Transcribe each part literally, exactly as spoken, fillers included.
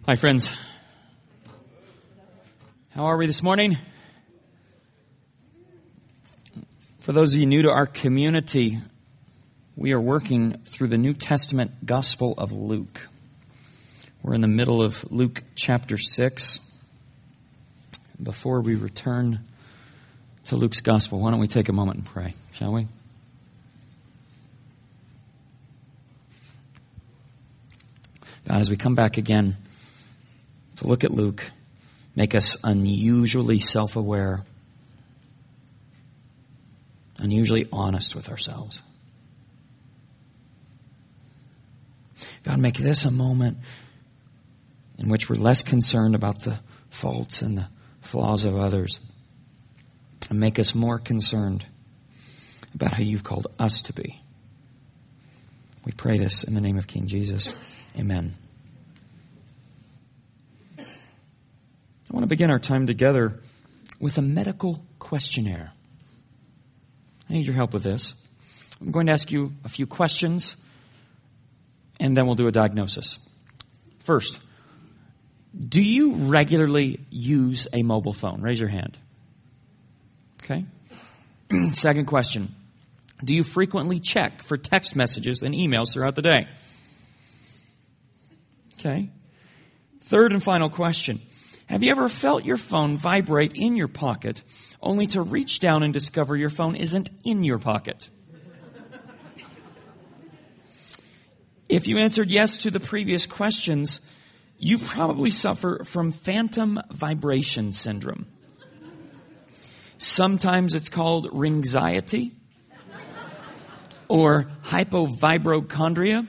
Hi, friends. How are we this morning? For those of you new to our community, we are working through the New Testament Gospel of Luke. We're in the middle of Luke chapter six. Before we return to Luke's Gospel, why don't we take a moment and pray, shall we? God, as we come back again to look at Luke, make us unusually self-aware, unusually honest with ourselves. God, make this a moment in which we're less concerned about the faults and the flaws of others, and make us more concerned about how you've called us to be. We pray this in the name of King Jesus. Amen. I want to begin our time together with a medical questionnaire. I need your help with this. I'm going to ask you a few questions, and then we'll do a diagnosis. First, do you regularly use a mobile phone? Raise your hand. Okay. Second question, do you frequently check for text messages and emails throughout the day? Okay. Third and final question. Have you ever felt your phone vibrate in your pocket only to reach down and discover your phone isn't in your pocket? If you answered yes to the previous questions, you probably suffer from phantom vibration syndrome. Sometimes it's called ringxiety or hypovibrochondria.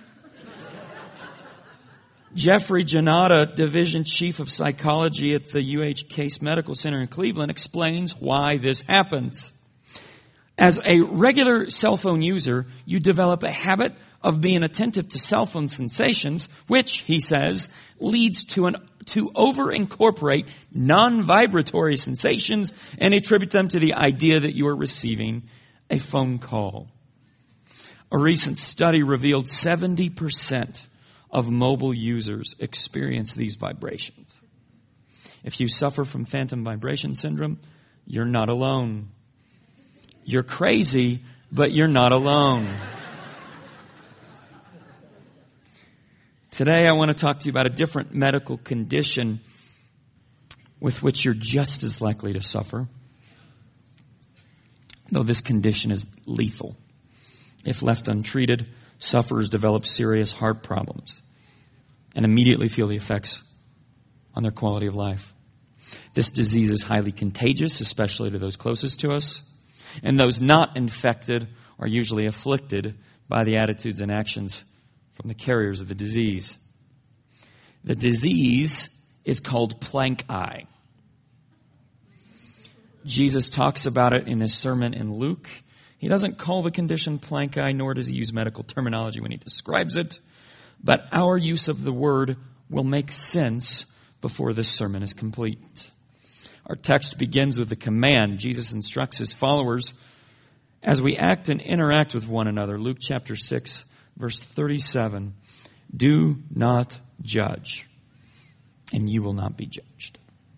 Jeffrey Janata, Division Chief of Psychology at the U H Case Medical Center in Cleveland, explains why this happens. As a regular cell phone user, you develop a habit of being attentive to cell phone sensations, which, he says, leads to an to over-incorporate non-vibratory sensations and attribute them to the idea that you are receiving a phone call. A recent study revealed seventy percent of mobile users experience these vibrations. If you suffer from phantom vibration syndrome, you're not alone. You're crazy, but you're not alone. Today I want to talk to you about a different medical condition with which you're just as likely to suffer, though this condition is lethal. If left untreated, sufferers develop serious heart problems and immediately feel the effects on their quality of life. This disease is highly contagious, especially to those closest to us, and those not infected are usually afflicted by the attitudes and actions from the carriers of the disease. The disease is called plank eye. Jesus talks about it in his sermon in Luke. He doesn't call the condition plank eye, nor does he use medical terminology when he describes it. But our use of the word will make sense before this sermon is complete. Our text begins with a command. Jesus instructs his followers as we act and interact with one another. Luke chapter six, verse thirty-seven. Do not judge, and you will not be judged.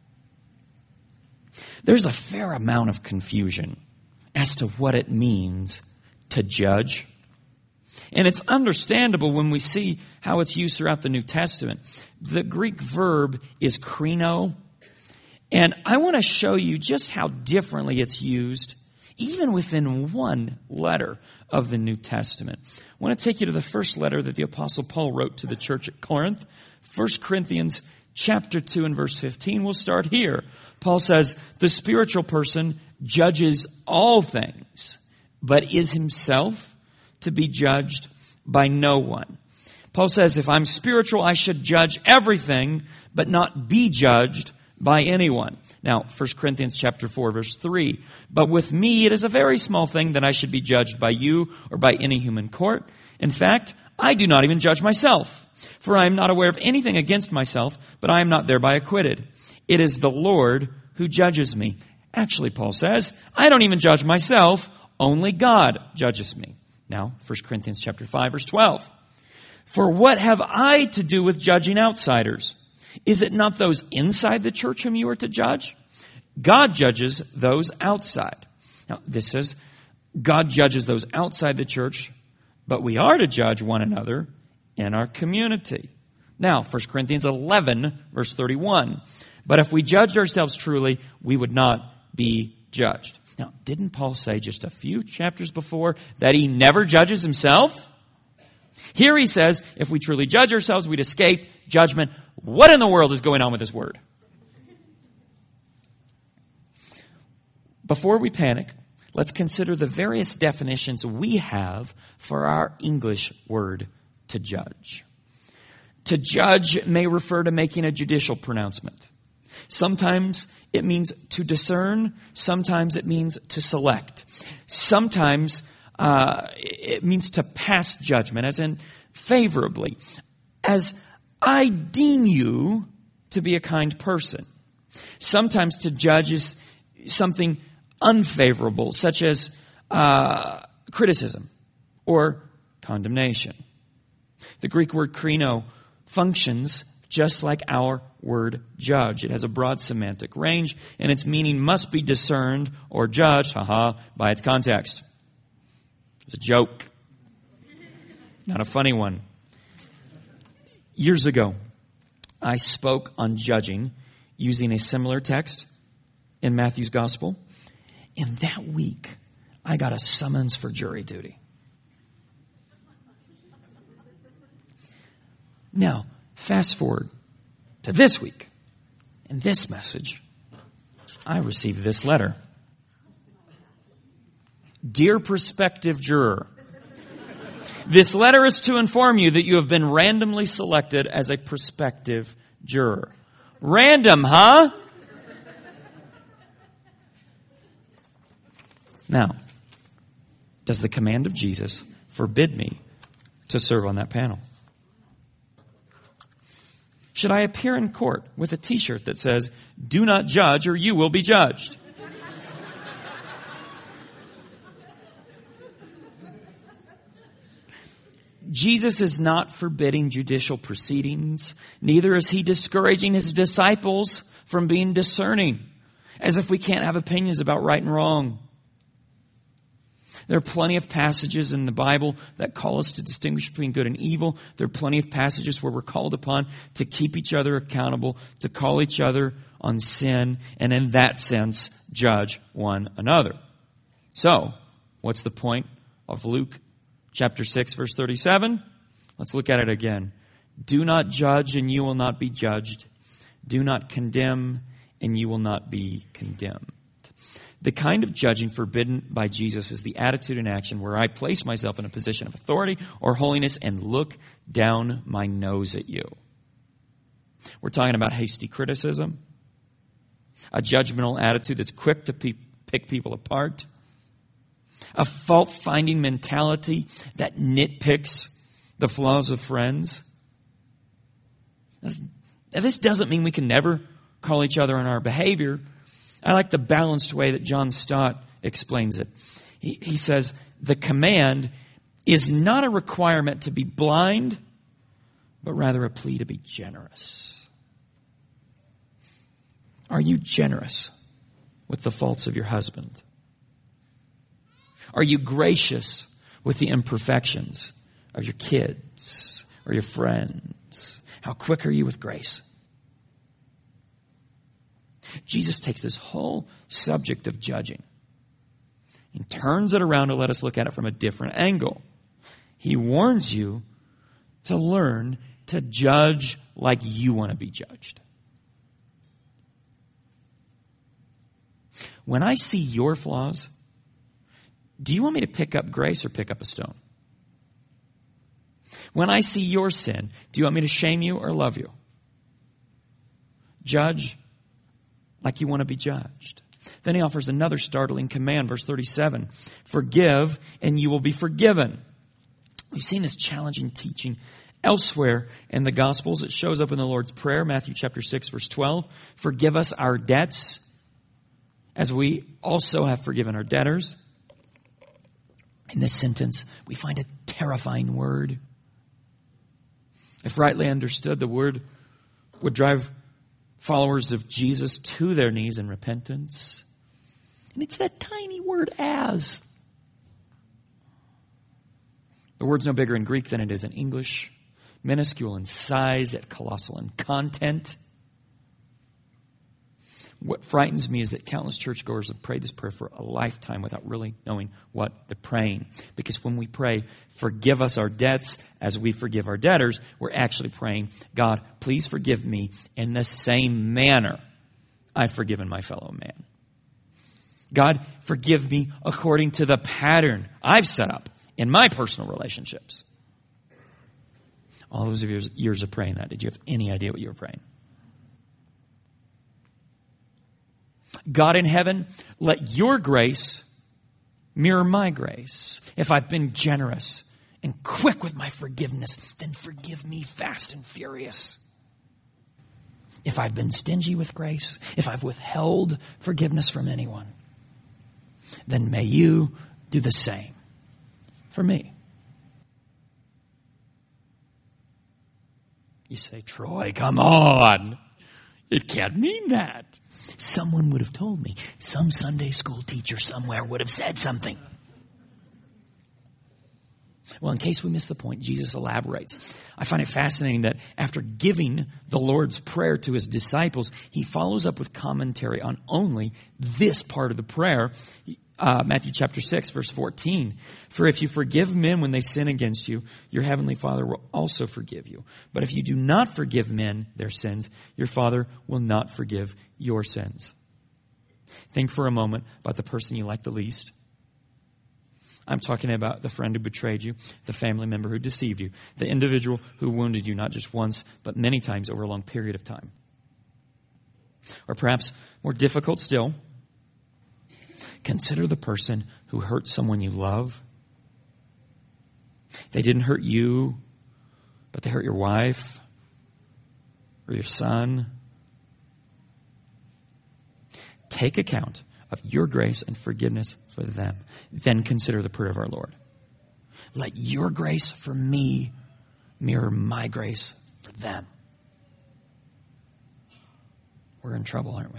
There's a fair amount of confusion as to what it means to judge. And it's understandable when we see how it's used throughout the New Testament. The Greek verb is krino. And I want to show you just how differently it's used, even within one letter of the New Testament. I want to take you to the first letter that the Apostle Paul wrote to the church at Corinth, First Corinthians chapter two and verse fifteen. We'll start here. Paul says, the spiritual person judges all things, but is himself to be judged by no one. Paul says, if I'm spiritual, I should judge everything, but not be judged by anyone. Now, First Corinthians chapter four, verse three. But with me, it is a very small thing that I should be judged by you or by any human court. In fact, I do not even judge myself, for I am not aware of anything against myself, but I am not thereby acquitted. It is the Lord who judges me. Actually, Paul says, I don't even judge myself, only God judges me. Now, First Corinthians chapter five, verse twelve. For what have I to do with judging outsiders? Is it not those inside the church whom you are to judge? God judges those outside. Now, this says God judges those outside the church, but we are to judge one another in our community. Now, First Corinthians eleven, verse thirty-one. But if we judged ourselves truly, we would not be judged. Now, didn't Paul say just a few chapters before that he never judges himself? Here he says, if we truly judge ourselves, we'd escape judgment. What in the world is going on with this word? Before we panic, let's consider the various definitions we have for our English word to judge. To judge may refer to making a judicial pronouncement. Sometimes it means to discern. Sometimes it means to select. Sometimes uh, it means to pass judgment, as in favorably. As I deem you to be a kind person. Sometimes to judge is something unfavorable, such as uh, criticism or condemnation. The Greek word krino functions just like our word judge. It has a broad semantic range, and its meaning must be discerned or judged, haha, by its context. It's a joke. Not a funny one. Years ago, I spoke on judging using a similar text in Matthew's Gospel. And that week, I got a summons for jury duty. Now, fast forward to this week. In this message, I received this letter. Dear prospective juror, this letter is to inform you that you have been randomly selected as a prospective juror. Random, huh? Now, does the command of Jesus forbid me to serve on that panel? Should I appear in court with a t-shirt that says, "Do not judge or you will be judged"? Jesus is not forbidding judicial proceedings. Neither is he discouraging his disciples from being discerning, as if we can't have opinions about right and wrong. There are plenty of passages in the Bible that call us to distinguish between good and evil. There are plenty of passages where we're called upon to keep each other accountable, to call each other on sin, and in that sense, judge one another. So, what's the point of Luke chapter six, verse thirty-seven? Let's look at it again. Do not judge, and you will not be judged. Do not condemn, and you will not be condemned. The kind of judging forbidden by Jesus is the attitude and action where I place myself in a position of authority or holiness and look down my nose at you. We're talking about hasty criticism, a judgmental attitude that's quick to pe- pick people apart, a fault-finding mentality that nitpicks the flaws of friends. This doesn't mean we can never call each other on our behavior. I like the balanced way that John Stott explains it. He, he says, the command is not a requirement to be blind, but rather a plea to be generous. Are you generous with the faults of your husband? Are you gracious with the imperfections of your kids or your friends? How quick are you with grace? Jesus takes this whole subject of judging and turns it around to let us look at it from a different angle. He warns you to learn to judge like you want to be judged. When I see your flaws, do you want me to pick up grace or pick up a stone? When I see your sin, do you want me to shame you or love you? Judge like you want to be judged. Then he offers another startling command, verse thirty-seven. Forgive and you will be forgiven. We've seen this challenging teaching elsewhere in the Gospels. It shows up in the Lord's Prayer, Matthew chapter six, verse twelve. Forgive us our debts as we also have forgiven our debtors. In this sentence, we find a terrifying word. If rightly understood, the word would drive followers of Jesus to their knees in repentance. And it's that tiny word as. The word's no bigger in Greek than it is in English. Minuscule in size, yet colossal in content. What frightens me is that countless churchgoers have prayed this prayer for a lifetime without really knowing what they're praying. Because when we pray, forgive us our debts as we forgive our debtors, we're actually praying, God, please forgive me in the same manner I've forgiven my fellow man. God, forgive me according to the pattern I've set up in my personal relationships. All those years, years of praying that, did you have any idea what you were praying? God in heaven, let your grace mirror my grace. If I've been generous and quick with my forgiveness, then forgive me fast and furious. If I've been stingy with grace, if I've withheld forgiveness from anyone, then may you do the same for me. You say, Troy, come on. It can't mean that. Someone would have told me. Some Sunday school teacher somewhere would have said something. Well, in case we miss the point, Jesus elaborates. I find it fascinating that after giving the Lord's Prayer to his disciples, he follows up with commentary on only this part of the prayer. Uh, Matthew chapter six, verse fourteen. For if you forgive men when they sin against you, your heavenly Father will also forgive you. But if you do not forgive men their sins, your Father will not forgive your sins. Think for a moment about the person you like the least. I'm talking about the friend who betrayed you, the family member who deceived you, the individual who wounded you not just once, but many times over a long period of time. Or perhaps more difficult still, consider the person who hurt someone you love. They didn't hurt you, but they hurt your wife or your son. Take account of your grace and forgiveness for them. Then consider the prayer of our Lord. Let your grace for me mirror my grace for them. We're in trouble, aren't we?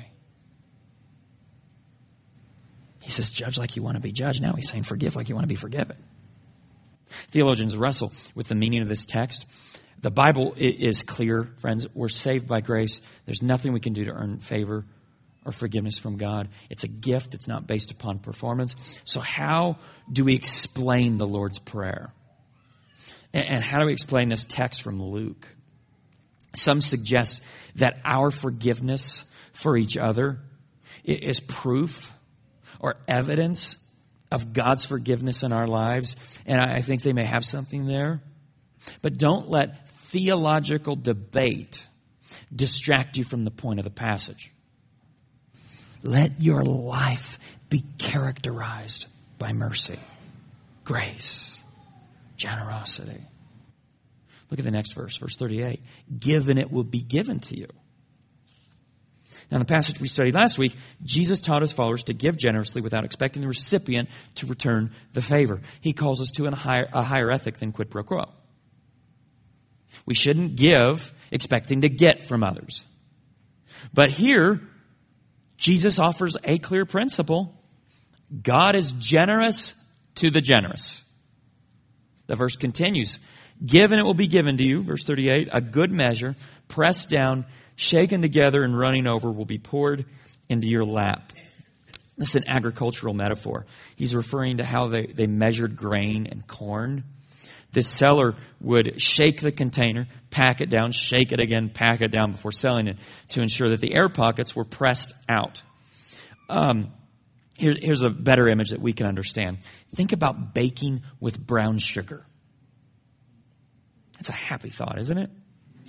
He says, judge like you want to be judged. Now he's saying, forgive like you want to be forgiven. Theologians wrestle with the meaning of this text. The Bible is clear, friends. We're saved by grace. There's nothing we can do to earn favor or forgiveness from God. It's a gift. It's not based upon performance. So how do we explain the Lord's Prayer? And how do we explain this text from Luke? Some suggest that our forgiveness for each other is proof or evidence of God's forgiveness in our lives. And I think they may have something there. But don't let theological debate distract you from the point of the passage. Let your life be characterized by mercy, grace, generosity. Look at the next verse, verse thirty-eight. Give and it will be given to you. Now, in the passage we studied last week, Jesus taught his followers to give generously without expecting the recipient to return the favor. He calls us to a higher, a higher ethic than quid pro quo. We shouldn't give expecting to get from others. But here, Jesus offers a clear principle. God is generous to the generous. The verse continues. Give and it will be given to you, verse thirty-eight, a good measure, pressed down, shaken together and running over will be poured into your lap. This is an agricultural metaphor. He's referring to how they, they measured grain and corn. This seller would shake the container, pack it down, shake it again, pack it down before selling it to ensure that the air pockets were pressed out. Um, here, here's a better image that we can understand. Think about baking with brown sugar. It's a happy thought, isn't it?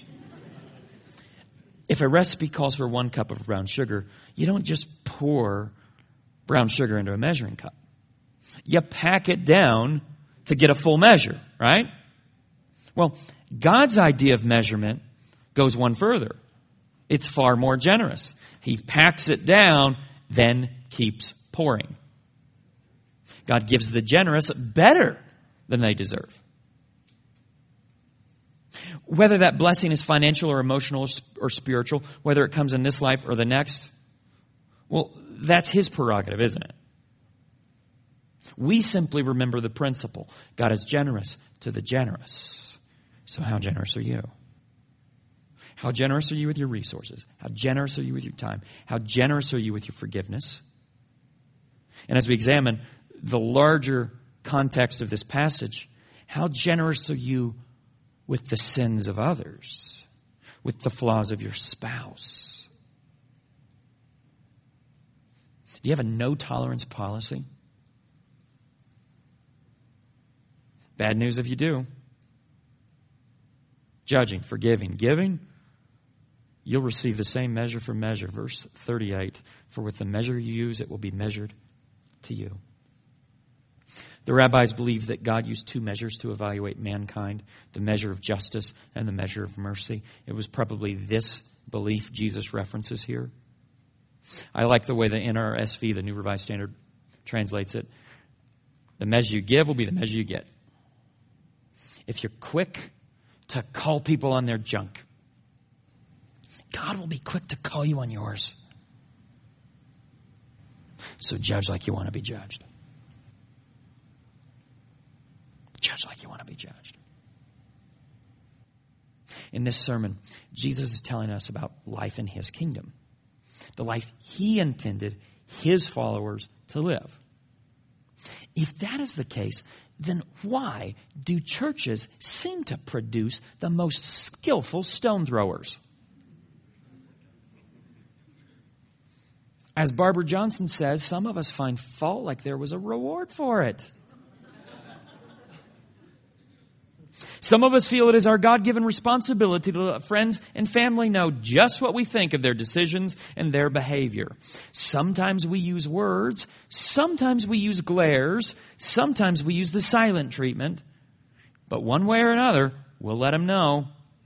If a recipe calls for one cup of brown sugar, you don't just pour brown sugar into a measuring cup. You pack it down to get a full measure, right? Well, God's idea of measurement goes one further. It's far more generous. He packs it down, then keeps pouring. God gives the generous better than they deserve. Whether that blessing is financial or emotional or spiritual, whether it comes in this life or the next, well, that's his prerogative, isn't it? We simply remember the principle. God is generous to the generous. So how generous are you? How generous are you with your resources? How generous are you with your time? How generous are you with your forgiveness? And as we examine the larger context of this passage, how generous are you with the sins of others, with the flaws of your spouse? Do you have a no-tolerance policy? Bad news if you do. Judging, forgiving, giving, you'll receive the same measure for measure. Verse thirty-eight, for with the measure you use, it will be measured to you. The rabbis believed that God used two measures to evaluate mankind, the measure of justice and the measure of mercy. It was probably this belief Jesus references here. I like the way the N R S V, the New Revised Standard, translates it. The measure you give will be the measure you get. If you're quick to call people on their junk, God will be quick to call you on yours. So judge like you want to be judged. Judge like you want to be judged. In this sermon, Jesus is telling us about life in his kingdom. The life he intended his followers to live. If that is the case, then why do churches seem to produce the most skillful stone throwers? As Barbara Johnson says, some of us find fault like there was a reward for it. Some of us feel it is our God-given responsibility to let friends and family know just what we think of their decisions and their behavior. Sometimes we use words. Sometimes we use glares. Sometimes we use the silent treatment. But one way or another, we'll let them know.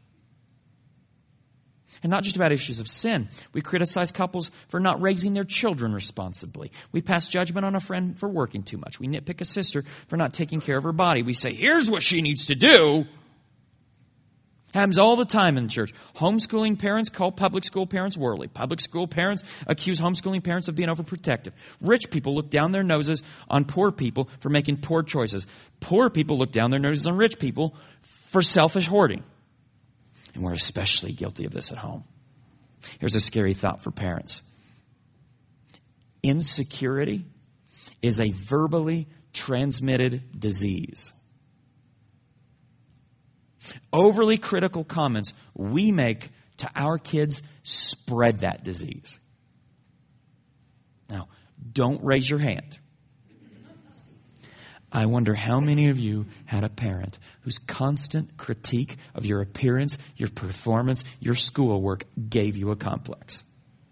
And not just about issues of sin. We criticize couples for not raising their children responsibly. We pass judgment on a friend for working too much. We nitpick a sister for not taking care of her body. We say, here's what she needs to do. Happens all the time in the church. Homeschooling parents call public school parents worldly. Public school parents accuse homeschooling parents of being overprotective. Rich people look down their noses on poor people for making poor choices. Poor people look down their noses on rich people for selfish hoarding. And we're especially guilty of this at home. Here's a scary thought for parents. Insecurity is a verbally transmitted disease. Overly critical comments we make to our kids spread that disease. Now, don't raise your hand. I wonder how many of you had a parent whose constant critique of your appearance, your performance, your schoolwork gave you a complex.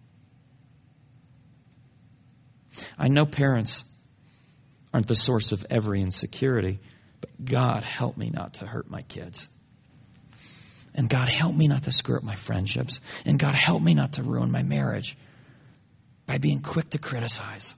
I know parents aren't the source of every insecurity, but God help me not to hurt my kids. And God help me not to screw up my friendships. And God help me not to ruin my marriage by being quick to criticize.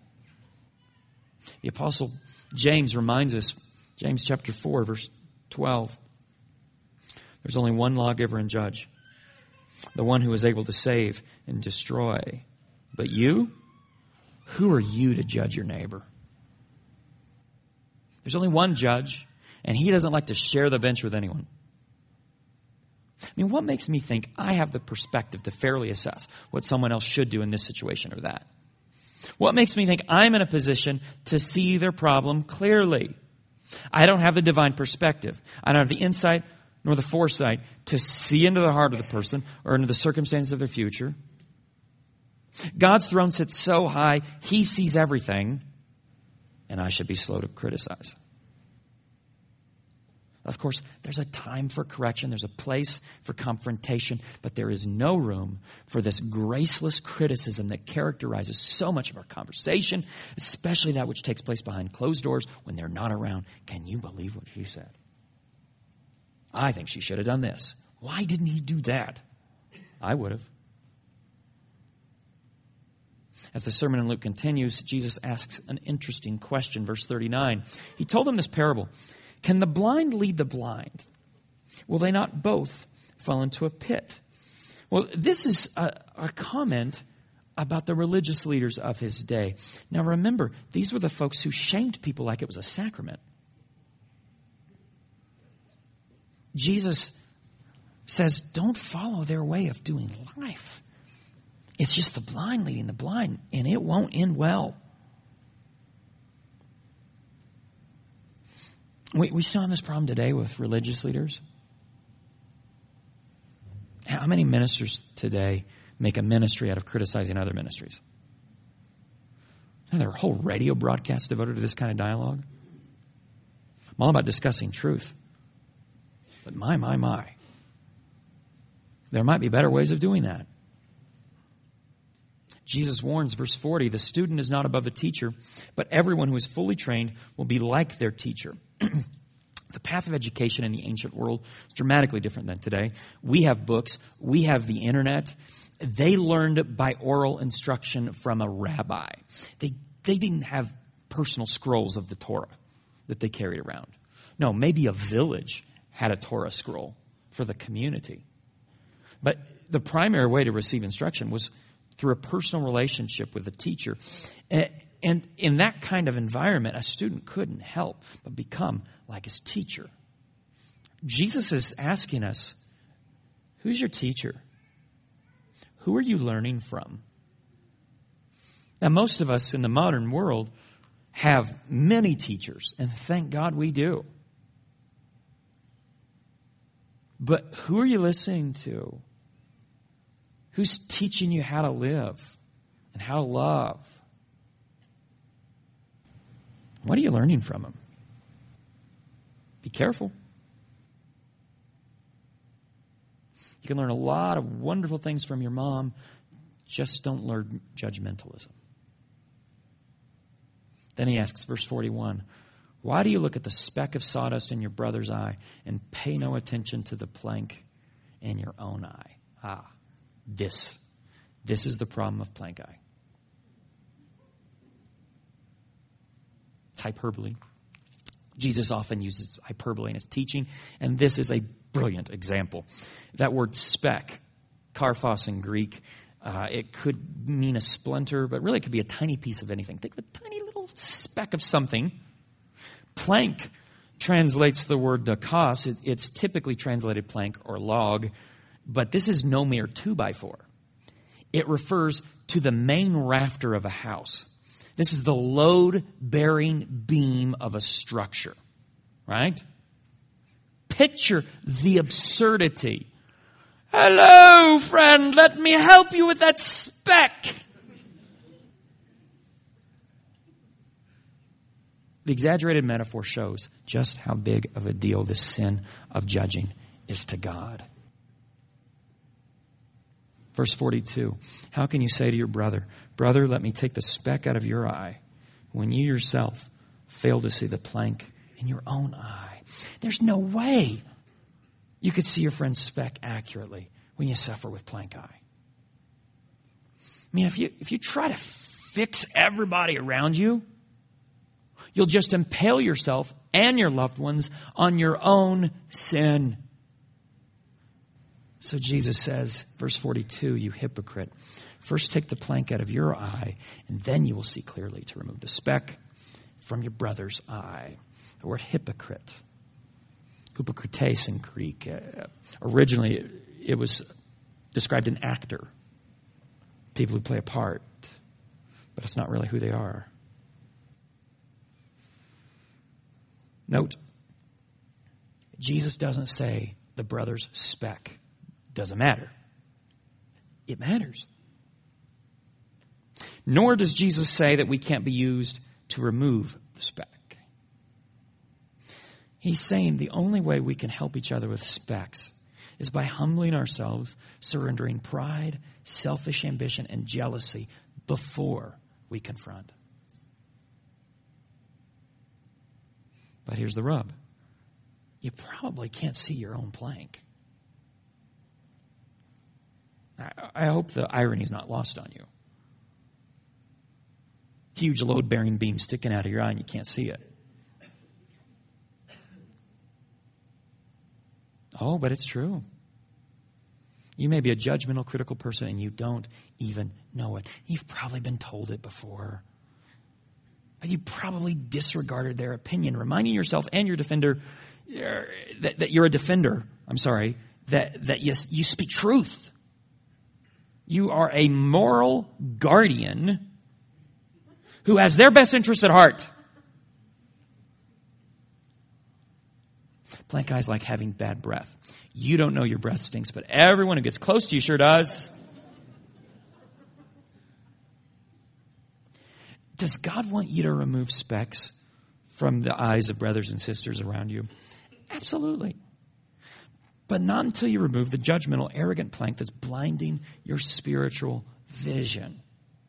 The Apostle James reminds us, James chapter four, verse twelve. There's only one lawgiver and judge, the one who is able to save and destroy. But you, who are you to judge your neighbor? There's only one judge, and he doesn't like to share the bench with anyone. I mean, what makes me think I have the perspective to fairly assess what someone else should do in this situation or that? What makes me think I'm in a position to see their problem clearly? I don't have the divine perspective. I don't have the insight nor the foresight to see into the heart of the person or into the circumstances of their future. God's throne sits so high, he sees everything, and I should be slow to criticize. Of course, there's a time for correction. There's a place for confrontation. But there is no room for this graceless criticism that characterizes so much of our conversation, especially that which takes place behind closed doors when they're not around. Can you believe what she said? I think she should have done this. Why didn't he do that? I would have. As the sermon in Luke continues, Jesus asks an interesting question. Verse thirty-nine. He told them this parable. Can the blind lead the blind? Will they not both fall into a pit? Well, this is a, a comment about the religious leaders of his day. Now remember, these were the folks who shamed people like it was a sacrament. Jesus says, don't follow their way of doing life. It's just the blind leading the blind, and it won't end well. We, we still have this problem today with religious leaders. How many ministers today make a ministry out of criticizing other ministries? And there are whole radio broadcasts devoted to this kind of dialogue. I'm all about discussing truth. But my, my, my. There might be better ways of doing that. Jesus warns, verse forty, the student is not above the teacher, but everyone who is fully trained will be like their teacher. The path of education in the ancient world is dramatically different than today. We have books. We have the internet. They learned by oral instruction from a rabbi. They, they didn't have personal scrolls of the Torah that they carried around. No, maybe a village had a Torah scroll for the community. But the primary way to receive instruction was through a personal relationship with a teacher. And in that kind of environment, a student couldn't help but become like his teacher. Jesus is asking us, who's your teacher? Who are you learning from? Now, most of us in the modern world have many teachers, and thank God we do. But who are you listening to? Who's teaching you how to live and how to love? What are you learning from them? Be careful. You can learn a lot of wonderful things from your mom. Just don't learn judgmentalism. Then he asks, verse forty-one, why do you look at the speck of sawdust in your brother's eye and pay no attention to the plank in your own eye? Ah, this. This is the problem of plank eye. It's hyperbole. Jesus often uses hyperbole in his teaching, and this is a brilliant example. That word speck, karphos in Greek, uh, it could mean a splinter, but really it could be a tiny piece of anything. Think of a tiny little speck of something. Plank translates the word dakos. It, it's typically translated plank or log, but this is no mere two by four. It refers to the main rafter of a house. This is the load-bearing beam of a structure, right? Picture the absurdity. Hello, friend, let me help you with that speck. The exaggerated metaphor shows just how big of a deal this sin of judging is to God. Verse forty-two, how can you say to your brother, brother, let me take the speck out of your eye, when you yourself fail to see the plank in your own eye? There's no way you could see your friend's speck accurately when you suffer with plank eye. I mean, if you, if you try to fix everybody around you, you'll just impale yourself and your loved ones on your own sin. So Jesus says, verse forty-two, you hypocrite, first take the plank out of your eye, and then you will see clearly to remove the speck from your brother's eye. The word hypocrite, hypocrites in Greek, uh, originally it was described an actor, people who play a part, but it's not really who they are. Note, Jesus doesn't say the brother's speck doesn't matter. It matters. Nor does Jesus say that we can't be used to remove the speck. He's saying the only way we can help each other with specks is by humbling ourselves, surrendering pride, selfish ambition, and jealousy before we confront. But here's the rub. You probably can't see your own plank. I hope the irony is not lost on you. Huge load-bearing beam sticking out of your eye and you can't see it. Oh, but it's true. You may be a judgmental, critical person and you don't even know it. You've probably been told it before. But you probably disregarded their opinion, reminding yourself and your defender that, that you're a defender. I'm sorry, that, that yes, you speak truth. You are a moral guardian who has their best interests at heart. Plank eye is like having bad breath. You don't know your breath stinks, but everyone who gets close to you sure does. Does God want you to remove specks from the eyes of brothers and sisters around you? Absolutely. But not until you remove the judgmental, arrogant plank that's blinding your spiritual vision.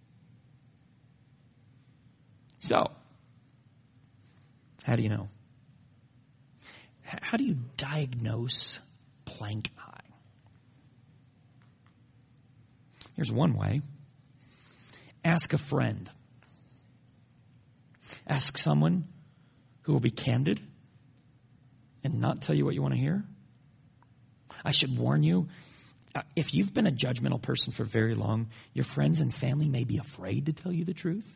So, how do you know? How do you diagnose plank eye? Here's one way. Ask a friend. Ask someone who will be candid and not tell you what you want to hear. I should warn you, if you've been a judgmental person for very long, your friends and family may be afraid to tell you the truth.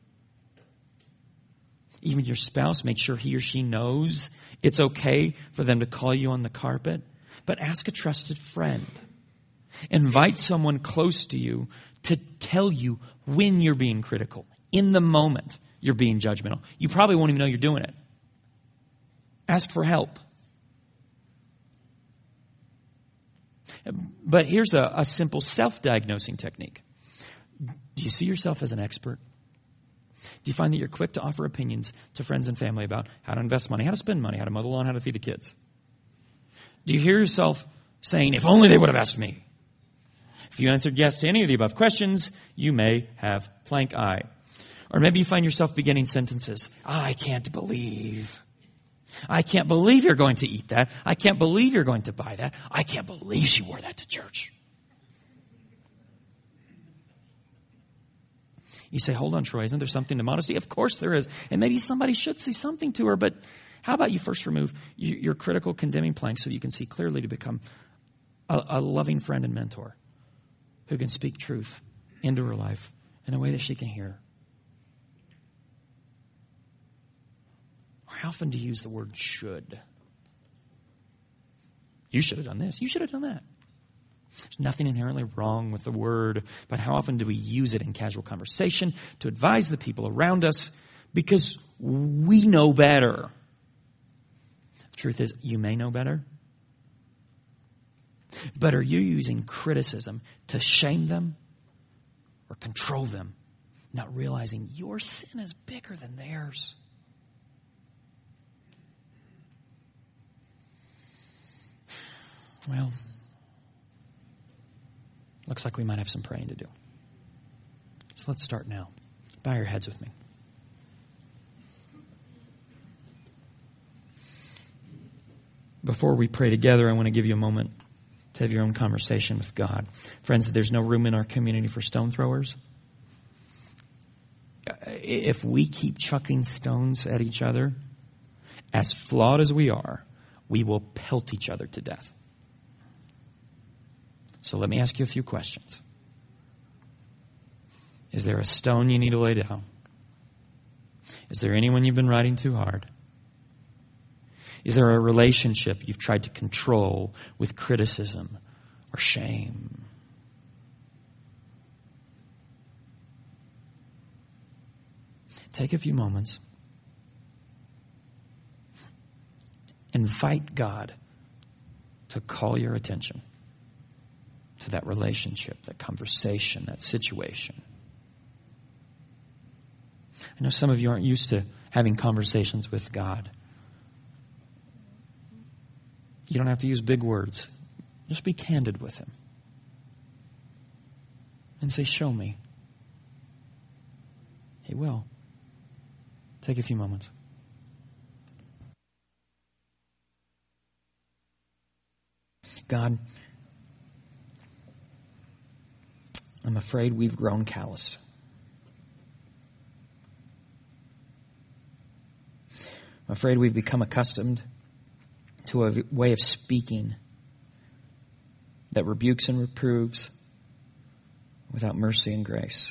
Even your spouse, make sure he or she knows it's okay for them to call you on the carpet. But ask a trusted friend. Invite someone close to you to tell you when you're being critical. In the moment, you're being judgmental. You probably won't even know you're doing it. Ask for help. But here's a, a simple self-diagnosing technique. Do you see yourself as an expert? Do you find that you're quick to offer opinions to friends and family about how to invest money, how to spend money, how to mow the lawn, how to feed the kids? Do you hear yourself saying, if only they would have asked me? If you answered yes to any of the above questions, you may have plank eye. Or maybe you find yourself beginning sentences. I can't believe. I can't believe you're going to eat that. I can't believe you're going to buy that. I can't believe she wore that to church. You say, hold on, Troy, isn't there something to modesty? Of course there is. And maybe somebody should see something to her, but how about you first remove your critical, condemning plank so you can see clearly to become a, a loving friend and mentor who can speak truth into her life in a way that she can hear. Or how often do you use the word should? You should have done this. You should have done that. There's nothing inherently wrong with the word, but how often do we use it in casual conversation to advise the people around us because we know better? The truth is, you may know better, but are you using criticism to shame them or control them, not realizing your sin is bigger than theirs? Well, looks like we might have some praying to do. So let's start now. Bow your heads with me. Before we pray together, I want to give you a moment to have your own conversation with God. Friends, there's no room in our community for stone throwers. If we keep chucking stones at each other, as flawed as we are, we will pelt each other to death. So let me ask you a few questions. Is there a stone you need to lay down? Is there anyone you've been riding too hard? Is there a relationship you've tried to control with criticism or shame? Take a few moments. Invite God to call your attention to that relationship, that conversation, that situation. I know some of you aren't used to having conversations with God. You don't have to use big words. Just be candid with Him. And say, show me. He will. Take a few moments. God, I'm afraid we've grown calloused. I'm afraid we've become accustomed to a way of speaking that rebukes and reproves without mercy and grace.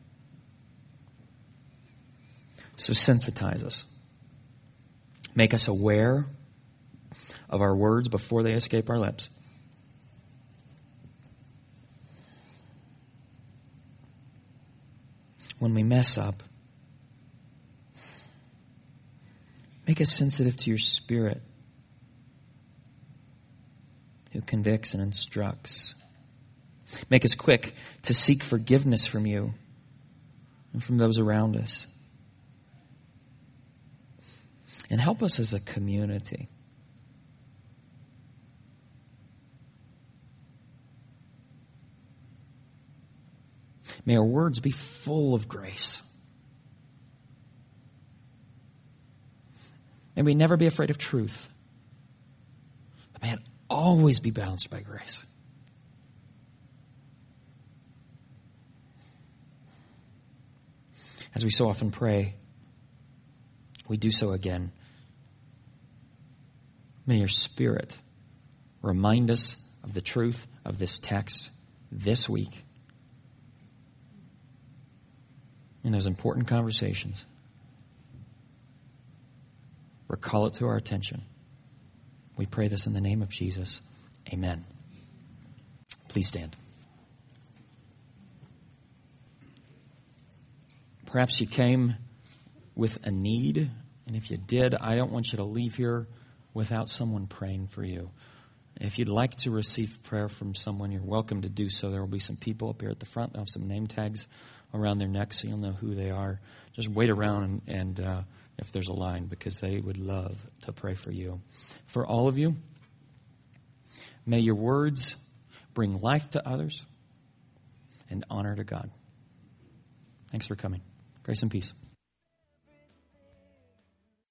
So sensitize us. Make us aware of our words before they escape our lips. When we mess up, make us sensitive to your Spirit, who convicts and instructs. Make us quick to seek forgiveness from you and from those around us. And help us as a community may our words be full of grace. May we never be afraid of truth. But may it always be balanced by grace. As we so often pray, we do so again. May your Spirit remind us of the truth of this text this week in those important conversations. Recall it to our attention. We pray this in the name of Jesus. Amen. Please stand. Perhaps you came with a need, and if you did, I don't want you to leave here without someone praying for you. If you'd like to receive prayer from someone, you're welcome to do so. There will be some people up here at the front. They'll have some name tags around their necks so you'll know who they are. Just wait around and, and uh, if there's a line, because they would love to pray for you. For all of you, may your words bring life to others and honor to God. Thanks for coming. Grace and peace.